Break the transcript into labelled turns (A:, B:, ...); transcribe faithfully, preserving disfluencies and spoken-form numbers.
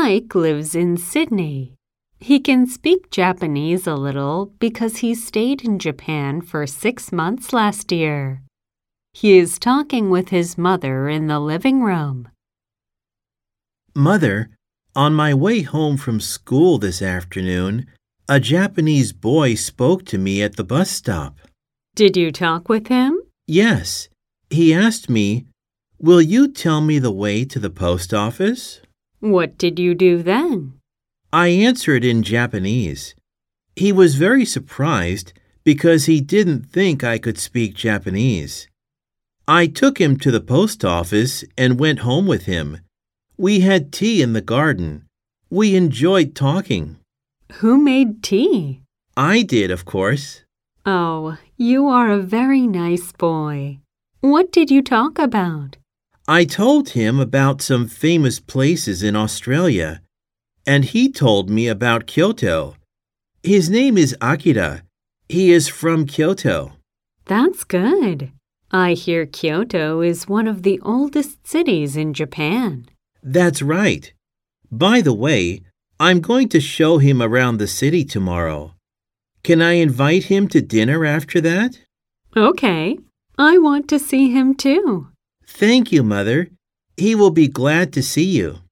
A: Mike lives in Sydney. He can speak Japanese a little because he stayed in Japan for six months last year. He is talking with his mother in the living room.
B: Mother, on my way home from school this afternoon, a Japanese boy spoke to me at the bus stop.
A: Did you talk with him?
B: Yes. He asked me, "Will you tell me the way to the post office?"
A: What did you do then?
B: I answered in Japanese. He was very surprised because he didn't think I could speak Japanese. I took him to the post office and went home with him. We had tea in the garden. We enjoyed talking.
A: Who made tea?
B: I did, of course.
A: Oh, you are a very nice boy. What did you talk about?
B: I told him about some famous places in Australia, and he told me about Kyoto. His name is Akira. He is from Kyoto.
A: That's good. I hear Kyoto is one of the oldest cities in Japan.
B: That's right. By the way, I'm going to show him around the city tomorrow. Can I invite him to dinner after that?
A: Okay. I want to see him too.
B: Thank you, Mother. He will be glad to see you.